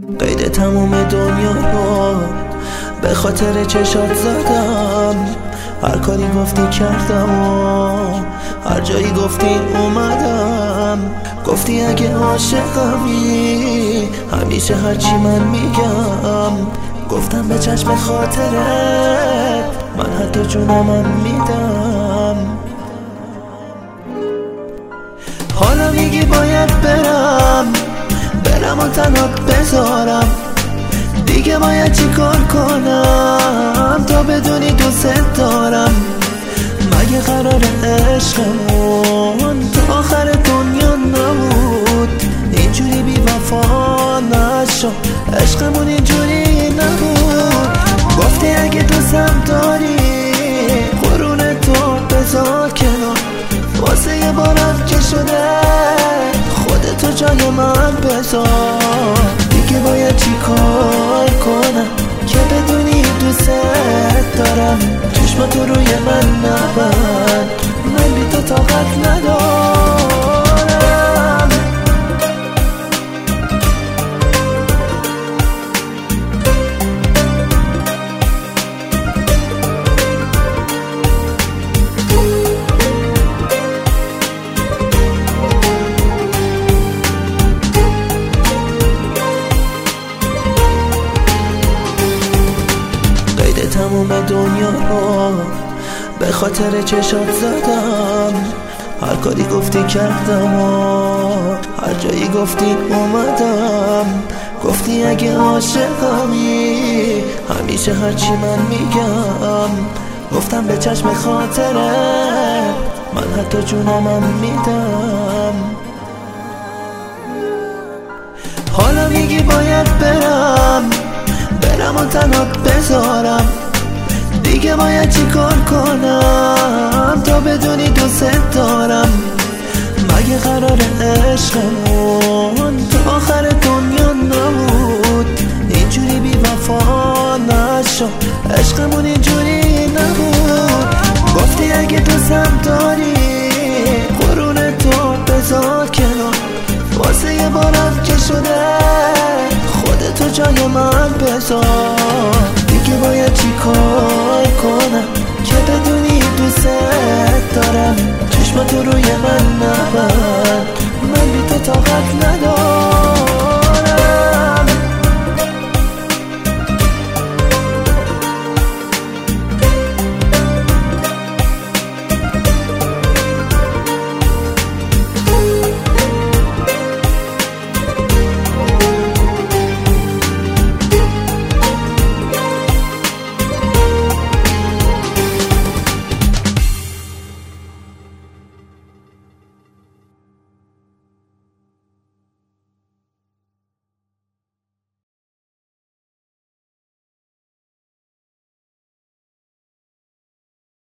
قید تموم دنیا رو به خاطر چشات زدم. هر کاری گفتی کردم و هر جایی گفتی اومدم. گفتی اگه عاشقمی همیشه هرچی من میگم. گفتم به چشم خاطرت من حتی جونم میدم. حالا میگی باید برم و تنها بذارم. دیگه باید چی کار کنم تا بدونی دوست دارم؟ مگه قرار عشقمون تا آخر دنیا نبود؟ اینجوری بی وفا نشو، عشقمون اینجوری نبود. گفتی اگه دوستم داری قرون تو بذار کنار. واسه یه بارم که شده خودتو جای من بذار. دیگه باید چی کار کنم که بدونی دوست دارم؟ چشماتو روی من نبند، من بی تو طاقت ندارم. تموم دنیا رو به خاطر چشات زدم. هر کاری گفتی کردم و هر جایی گفتی اومدم. گفتی اگه عاشقمی همیشه هرچی من میگم. گفتم به چشم خاطرت من حتی جونم میدم. حالا میگی باید برم و تنها بذارم. دیگه باید چی کار کنم تا بدونی دوست دارم؟ مگه قرار عشقمون تا آخر دنیا نبود؟ اینجوری بی وفا نشو، عشقمون اینجوری نبود. گفتی اگه دوستم داری قرون تو بذار کنار. واسه یه بارم که شده خودتو جای من بذار. دیگه باید چی کار کنم که بدونی دوست دارم؟ چشماتو روی من نبند، من بی تو طاقت ندارم.